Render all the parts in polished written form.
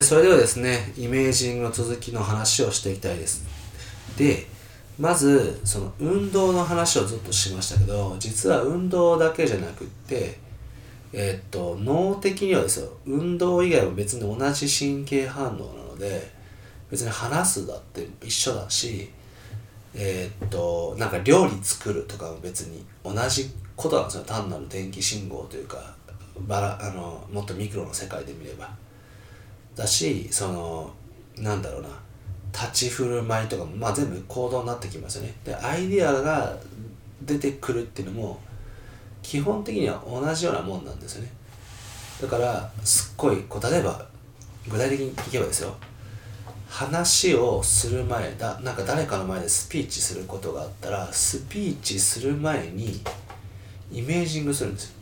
それではですね、イメージングの続きの話をしていきたいです。で、まずその運動の話をずっとしましたけど、実は運動だけじゃなくって、脳的にはですよ、運動以外も別に同じ神経反応なので、別に話すだって一緒だし、なんか料理作るとかも別に同じことなんですよ。単なる電気信号というか、もっとミクロの世界で見れば。だし、なんだろうな、立ち振る舞いとかも、全部行動になってきますよね。で、アイディアが出てくるっていうのも、基本的には同じようなもんなんですよね。だから、すっごい、例えば、具体的に聞けばですよ、話をする前なんか誰かの前でスピーチすることがあったら、スピーチする前にイメージングするんですよ。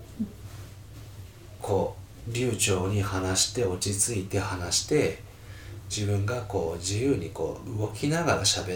流暢に話して、落ち着いて話して、自分が自由に動きながら喋って、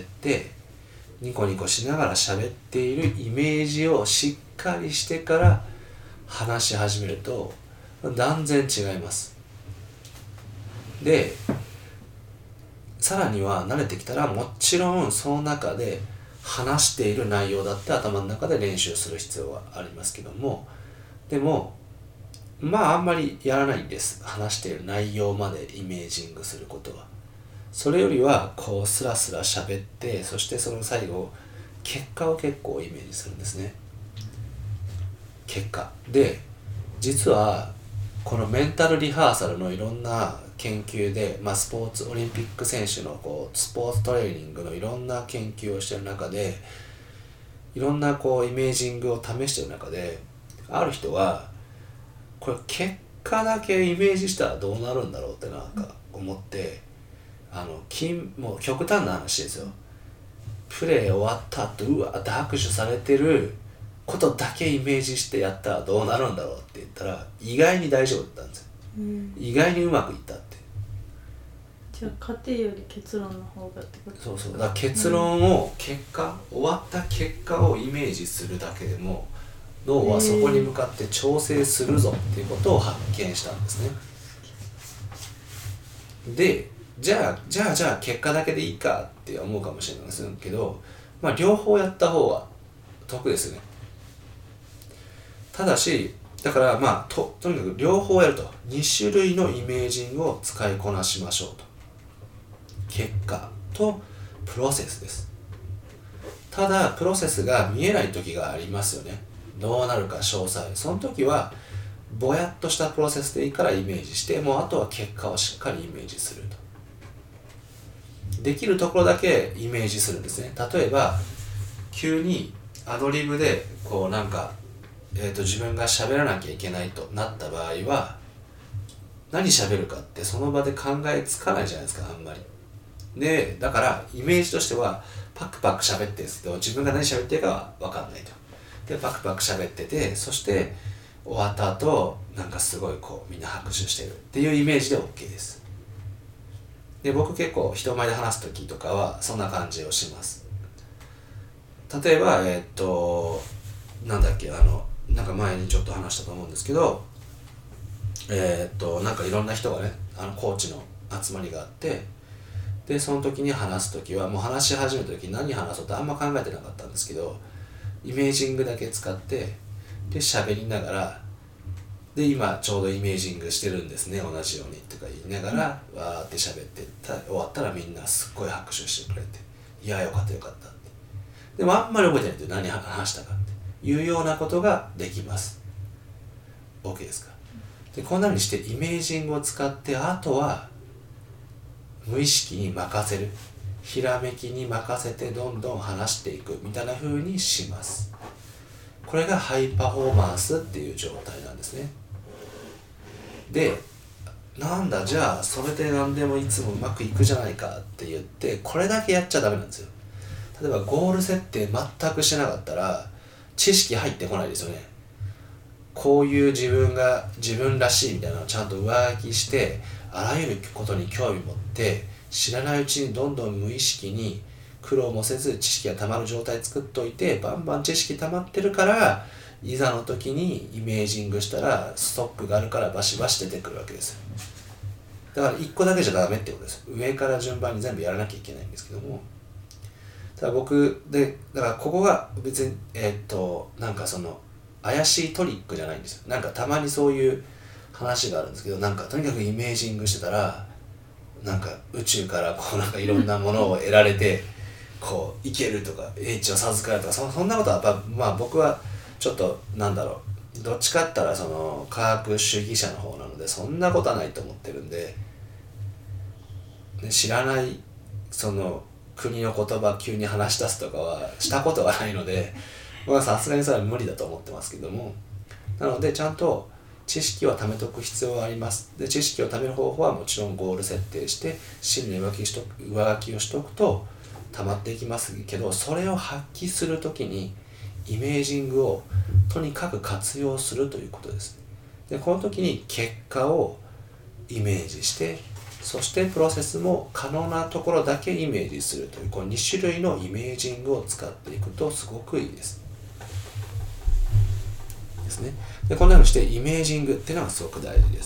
ニコニコしながら喋っているイメージをしっかりしてから話し始めると断然違います。で、さらには慣れてきたら、もちろんその中で話している内容だって頭の中で練習する必要はありますけども、でもあんまりやらないんです。話している内容までイメージングすることは。それよりはスラスラ喋って、そしてその最後結果を結構イメージするんですね。結果で、実はこのメンタルリハーサルのいろんな研究で、スポーツオリンピック選手のスポーツトレーニングのいろんな研究をしている中で、いろんなイメージングを試している中で、ある人はこれ結果だけイメージしたらどうなるんだろうってなんか思って、もう極端な話ですよ。プレー終わった後、うわって拍手されてることだけイメージしてやったらどうなるんだろうって言ったら、意外に大丈夫だったんですよ。意外にうまくいったって。 じゃあ過程より結論の方がってことですか？ そうだから結論を、終わった結果をイメージするだけでも、脳はそこに向かって調整するぞっていうことを発見したんですね。で、じゃあ結果だけでいいかって思うかもしれませんけど、両方やった方が得ですよね。ただし、だからとにかく両方やると、2種類のイメージングを使いこなしましょうと。結果とプロセスです。ただプロセスが見えない時がありますよね。どうなるか詳細。その時はぼやっとしたプロセスでいいからイメージして、もうあとは結果をしっかりイメージすると。できるところだけイメージするんですね。例えば急にアドリブで自分が喋らなきゃいけないとなった場合は、何喋るかってその場で考えつかないじゃないですか、あんまり。で、だからイメージとしてはパクパク喋ってるんですけど、自分が何喋ってるかは分かんないと。で、パクパク喋ってて、そして終わった後すごいみんな拍手してるっていうイメージで OK です。で、僕結構人前で話す時とかはそんな感じをします。例えば前にちょっと話したと思うんですけど、いろんな人がね、コーチの集まりがあって、でその時に話す時は、もう話し始めた時に何話そうってあんま考えてなかったんですけど、イメージングだけ使って、で喋りながら、で今ちょうどイメージングしてるんですね、同じようにとか言いながら、わーって喋って終わったらみんなすっごい拍手してくれて、いやよかったよかったって。でもあんまり覚えてないんで、何話したかっていうようなことができます。 OK ですか？で、こんな風にしてイメージングを使って、あとは無意識に任せる、ひらめきに任せてどんどん話していくみたいな風にします。これがハイパフォーマンスっていう状態なんですね。で、じゃあそれで何でもいつもうまくいくじゃないかって言って、これだけやっちゃダメなんですよ。例えばゴール設定全くしなかったら知識入ってこないですよね。こういう自分らしいみたいなのをちゃんと上書きして、あらゆることに興味持って、知らないうちにどんどん無意識に苦労もせず知識がたまる状態作っておいて、バンバン知識たまってるから、いざの時にイメージングしたらストックがあるからバシバシ出てくるわけですよ。 だから1個だけじゃダメってことです。上から順番に全部やらなきゃいけないんですけども、ただ僕でだからここが別になんかその怪しいトリックじゃないんですよ。なんかたまにそういう話があるんですけど、なんかとにかくイメージングしてたらなんか宇宙からこうなんかいろんなものを得られてこう生けるとか英知を授かるとかそんなことはやっぱまあ僕はちょっとなんだろう、どっちかって言ったらその科学主義者の方なのでそんなことはないと思ってるんで、知らないその国の言葉急に話し出すとかはしたことがないので僕はさすがにそれは無理だと思ってますけども、なのでちゃんと知識を貯めとく必要があります。で知識を貯める方法はもちろんゴール設定して真に上書きをしておくと溜まっていきますけど、それを発揮するときにイメージングをとにかく活用するということです。でこの時に結果をイメージして、そしてプロセスも可能なところだけイメージするというこの2種類のイメージングを使っていくとすごくいいですね。でこんなようにしてイメージングっていうのがすごく大事です。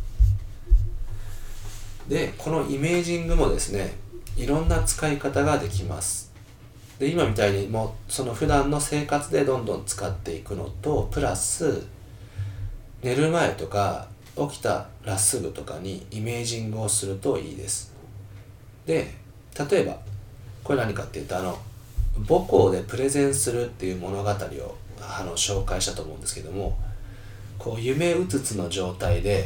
でこのイメージングもですねいろんな使い方ができます。で今みたいにもうその普段の生活でどんどん使っていくのとプラス寝る前とか起きたらすぐとかにイメージングをするといいです。で例えばこれ何かっていうと母校でプレゼンするっていう物語を紹介したと思うんですけども、こう夢うつつの状態で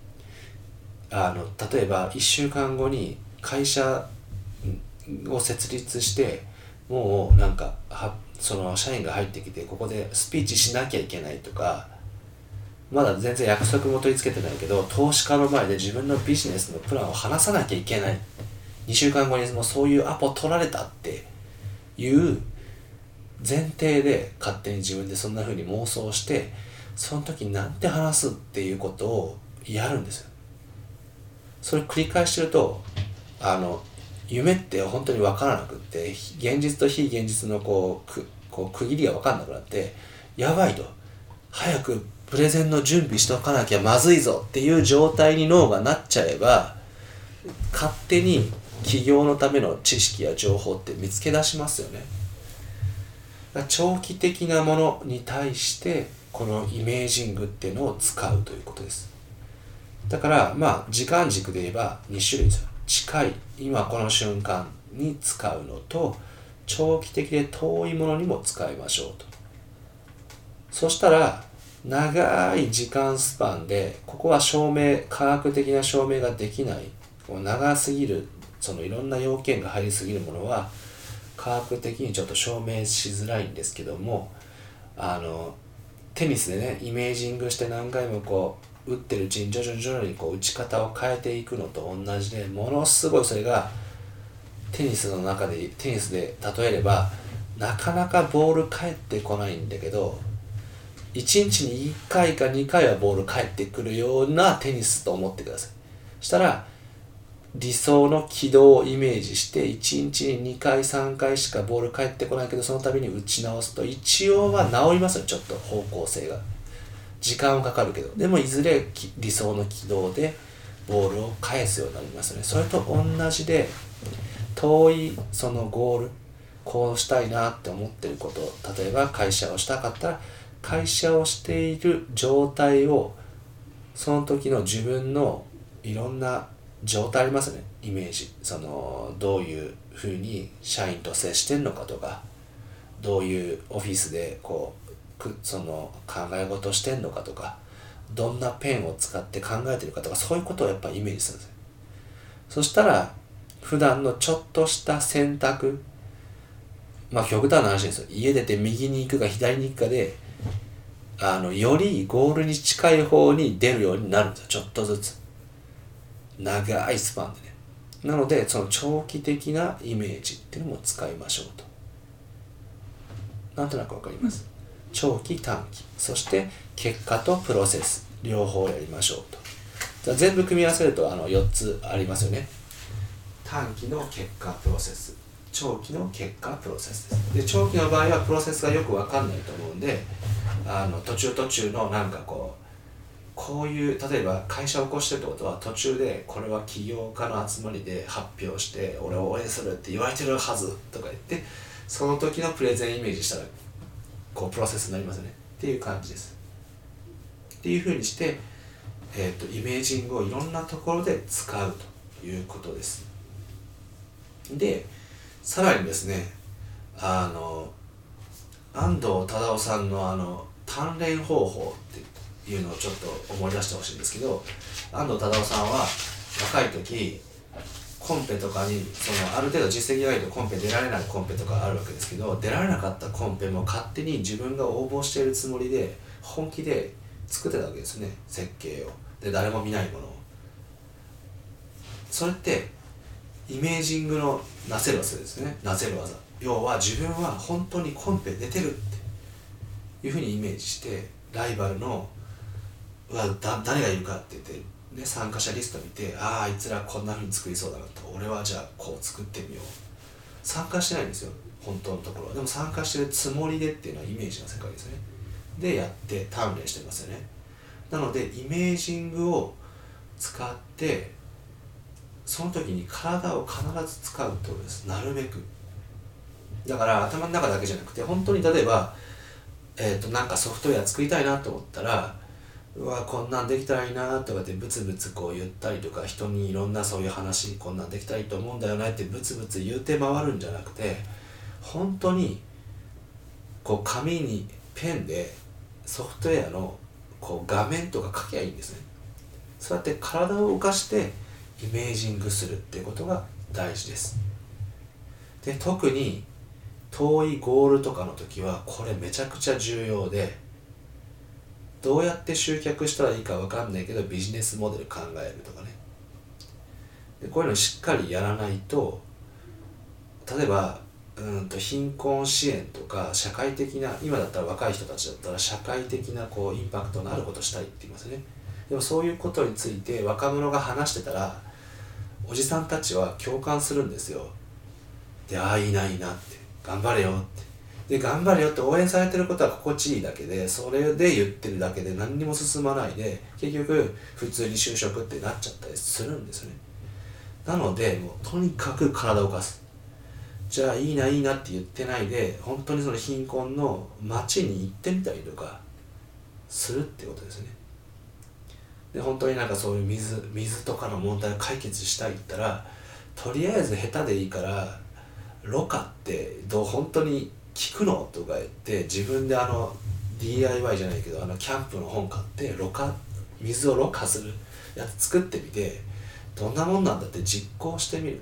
例えば1週間後に会社を設立してもうなんかその社員が入ってきてここでスピーチしなきゃいけないとか、まだ全然約束も取り付けてないけど投資家の前で自分のビジネスのプランを話さなきゃいけない、2週間後にもうそういうアポ取られたっていう前提で勝手に自分でそんな風に妄想してその時になんて話すっていうことをやるんですよ。それ繰り返してると夢って本当に分からなくって現実と非現実のこう区切りが分かんなくなってやばいと早くプレゼンの準備しとかなきゃまずいぞっていう状態に脳がなっちゃえば勝手に起業のための知識や情報って見つけ出しますよね。長期的なものに対してこのイメージングっていうのを使うということです。だからまあ時間軸で言えば2種類ですよ。近い今この瞬間に使うのと長期的で遠いものにも使いましょうと。そしたら長い時間スパンでここは科学的な証明ができない長すぎるそのいろんな要件が入りすぎるものは科学的にちょっと証明しづらいんですけども、テニスでねイメージングして何回もこう打ってるうちに徐々にこう打ち方を変えていくのと同じで、ものすごいそれがテニスで例えればなかなかボール返ってこないんだけど1日に1回か2回はボール返ってくるようなテニスと思ってください。したら理想の軌道をイメージして1日に2回3回しかボール返ってこないけどその度に打ち直すと一応は治りますよ。ちょっと方向性が時間はかかるけどでもいずれ理想の軌道でボールを返すようになりますね。それと同じで遠いそのゴールこうしたいなって思ってること、例えば会社をしたかったら会社をしている状態をその時の自分のいろんな状態ありますね。イメージどういうふうに社員と接してんのかとかどういうオフィスで考え事してんのかとかどんなペンを使って考えてるかとかそういうことをやっぱりイメージするんですよ。そしたら普段のちょっとした選択、極端な話ですよ。家出て右に行くか左に行くかでよりゴールに近い方に出るようになるんですよ。ちょっとずつ長いスパンでね。なのでその長期的なイメージっていうのも使いましょうと。なんとなくわかります。長期短期そして結果とプロセス両方やりましょうと。じゃあ全部組み合わせると4つありますよね。短期の結果プロセス、長期の結果プロセスです。で長期の場合はプロセスがよくわかんないと思うんで途中のなんかこうこういう例えば会社を起こしてるってことは途中でこれは起業家の集まりで発表して俺を応援するって言われてるはずとか言ってその時のプレゼンイメージしたらこうプロセスになりますよねっていう感じです。っていうふうにして、イメージングをいろんなところで使うということです。でさらにですね安藤忠雄さんの鍛錬方法っていうのをちょっと思い出してほしいんですけど、安藤忠雄さんは若い時コンペとかにある程度実績がないとコンペ出られないコンペとかあるわけですけど、出られなかったコンペも勝手に自分が応募しているつもりで本気で作ってたわけですね、設計を。で誰も見ないものを。それってイメージングのなせる技ですね。なせる技、要は自分は本当にコンペ出てるっていうふうにイメージしてライバルの誰がいるかって言って、ね、参加者リスト見てあいつらこんなふうに作りそうだなと、俺はじゃあこう作ってみよう。参加してないんですよ本当のところ。でも参加してるつもりでっていうのはイメージの世界ですね。でやって鍛錬してますよね。なのでイメージングを使ってその時に体を必ず使うってことです。なるべく。だから頭の中だけじゃなくて本当に例えば、なんかソフトウェア作りたいなと思ったらうわこんなんできたらいいなとかってブツブツこう言ったりとか、人にいろんなそういう話こんなんできたらいいと思うんだよねってブツブツ言うて回るんじゃなくて、本当にこう紙にペンでソフトウェアのこう画面とか書きゃいいんですね。そうやって体を動かしてイメージングするっていうことが大事です。で特に遠いゴールとかの時はこれめちゃくちゃ重要で、どうやって集客したらいいか分かんないけどビジネスモデル考えるとかね。でこういうのしっかりやらないと、例えば貧困支援とか社会的な、今だったら若い人たちだったら社会的なこうインパクトのあることしたいって言いますね。でもそういうことについて若者が話してたらおじさんたちは共感するんですよ。でいいないいなって頑張れよって、で頑張れよって応援されてることは心地いいだけで、それで言ってるだけで何にも進まないで結局普通に就職ってなっちゃったりするんですよね。なのでもうとにかく体を動かす。じゃあいいないいなって言ってないで本当にその貧困の町に行ってみたりとかするってことですね。で本当になんかそういう水とかの問題を解決したいって言ったら、とりあえず下手でいいからろ過って本当に効くのとか言って自分でDIY じゃないけどキャンプの本買って水をろ過するやつ作ってみてどんなもんなんだって実行してみるって、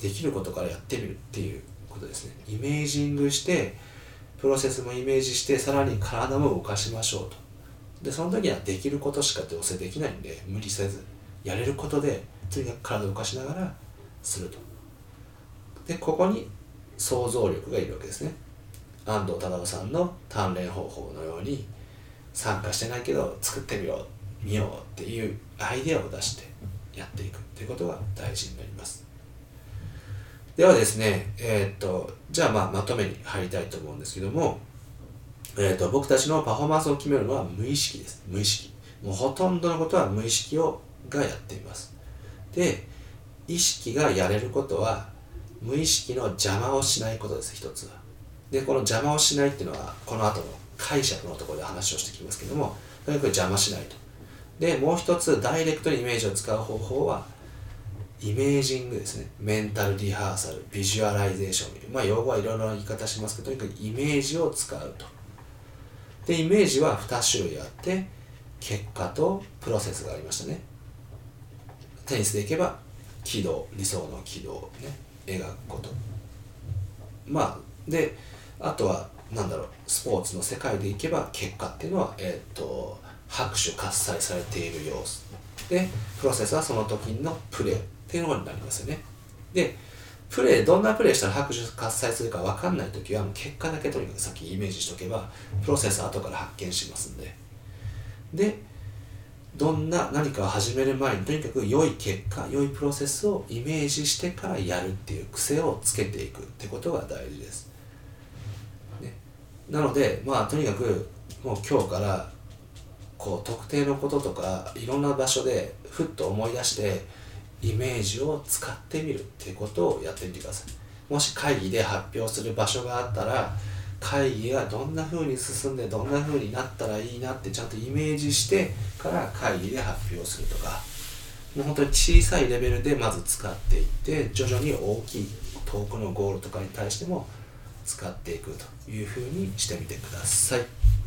できることからやってみるっていうことですね。イメージングしてプロセスもイメージしてさらに体も動かしましょうと。でその時はできることしかどうせできないんで無理せずやれることでとにかく体を動かしながらすると。でここに想像力がいるわけですね。安藤忠雄さんの鍛錬方法のように参加してないけど作ってみようっていうアイデアを出してやっていくということが大事になります。ではですねじゃあまとめに入りたいと思うんですけども、僕たちのパフォーマンスを決めるのは無意識です。無意識。もうほとんどのことは無意識がやっています。で意識がやれることは無意識の邪魔をしないことです。一つは。でこの邪魔をしないっていうのはこの後の解釈のところで話をしてきますけども、とにかく邪魔しないと。でもう一つダイレクトにイメージを使う方法はイメージングですね。メンタルリハーサル、ビジュアライゼーション、用語はいろいろな言い方しますけど、とにかくイメージを使うと。でイメージは2種類あって、結果とプロセスがありましたね。テニスでいけば軌道、理想の軌道をね描くこと。であとはスポーツの世界でいけば結果っていうのは拍手喝采されている様子で、プロセスはその時のプレーっていうのになりますよね。でどんなプレーしたら拍手喝采するか分かんない時はもう結果だけとにかくさっきイメージしとけばプロセスは後から発見しますんで、何かを始める前にとにかく良い結果、良いプロセスをイメージしてからやるっていう癖をつけていくってことが大事です、ね。なのでとにかくもう今日からこう特定のこととかいろんな場所でふっと思い出してイメージを使ってみるっていうことをやってみてください。もし会議で発表する場所があったら、会議がどんな風に進んでどんな風になったらいいなってちゃんとイメージしてから会議で発表するとか、もう本当に小さいレベルでまず使っていって徐々に大きい遠くのゴールとかに対しても使っていくという風にしてみてください。